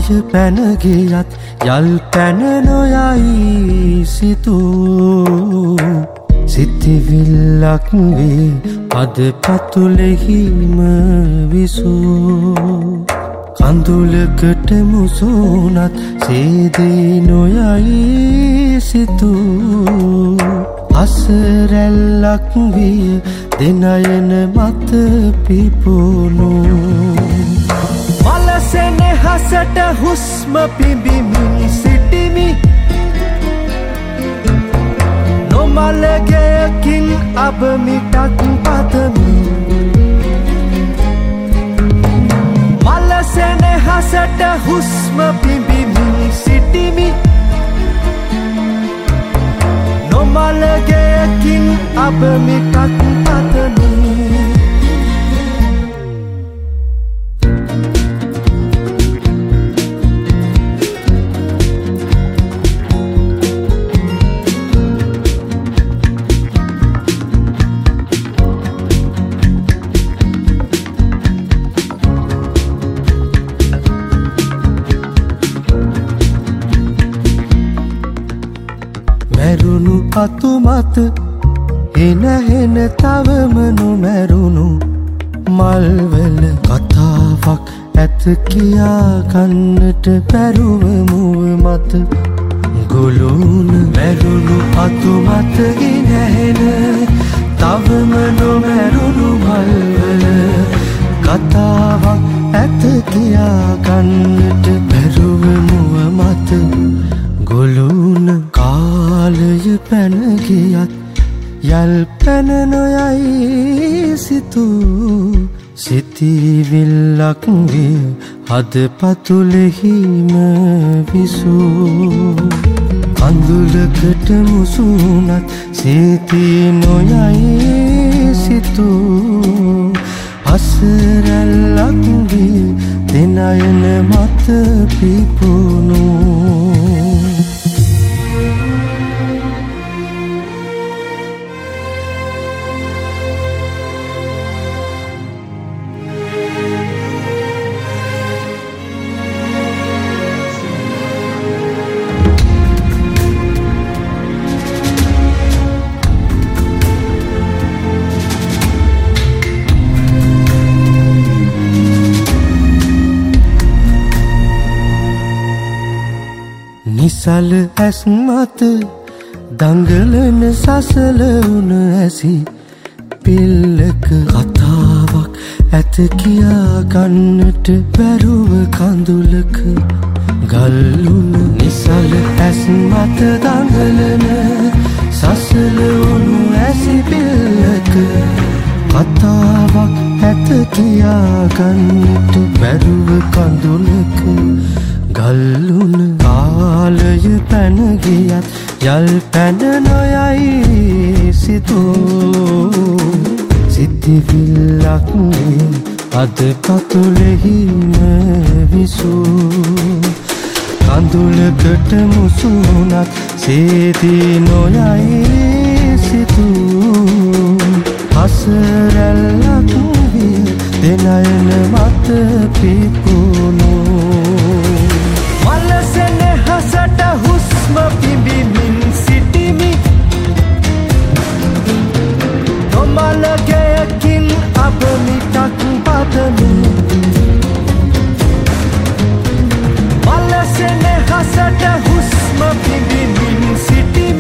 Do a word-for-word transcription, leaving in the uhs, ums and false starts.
කාලය පැන ගියත් යල් පැන නොයයි සිතූ සිතිවිල්ලක් වේ අද පතුලෙහිම විසූ කඳුලකට මුසුනත් සේදී නොයයි සිතූ අසරැල්ලක් විය දෙනයන මත පිපුණු මලසෙනෙහසට හුස්ම පිඹිමින් සිටිමි නොමලගයකින් අබ මිටක් පතමි මලසෙනෙහසට හුස්ම පිඹිමින් සිටිමි නොමලගයකින් අබ මිටක් පතමි මැරුණු අතු මත හෙන හෙන තවම නොමැරුණු මල්වල කතාවක් ඇත කියා ගන්නට බැරුව මුව මත ගොළුන මැරුණු අතු මත හෙන හෙන තවම නොමැරුණු මල්වල කතාවක් ඇත කියා ගන්නට බැරුව මුව මත ගොළුන කාලය පැන ගියත් යල් පැන නොයයි සිතූ සිතිවිල්ලක් විය අද පතුලෙහිම විසූ කඳුලකට මුසුනත් සේදී නොයයි සිතූ අසරැල්ලක් විය දෙනයන මත පිපුණු නිසල ඇස් මත දඟලන සසල උන ඇසි පිල්ලක කතාවක් ඇත කියා ගන්නට බැරුව කඳුලක ගල්ලුන නිසල ඇස් මත දඟලන සසල උණු ඇසි පිල්ලක කතාවක් ඇත කියා ගන්නට බැරුව කඳුලක ගල්ලුන කාලය පැන ගියත් යල් පැන නොයයි සිතූ සිතිවිල්ලක් වේ අද පතුලෙහිම විසූ කඳුලකට මුසුනත් සේදී නොයයි සිතූ අසරැල්ලක් විය දෙනයන මත පිපුණු මලසෙනෙහසට හුස්ම පිඹිමින් සිටිමි නොමලගයකින් අබ මිටක් පතමි මලසෙනෙහසට හුස්ම පිඹිමින් සිටිමි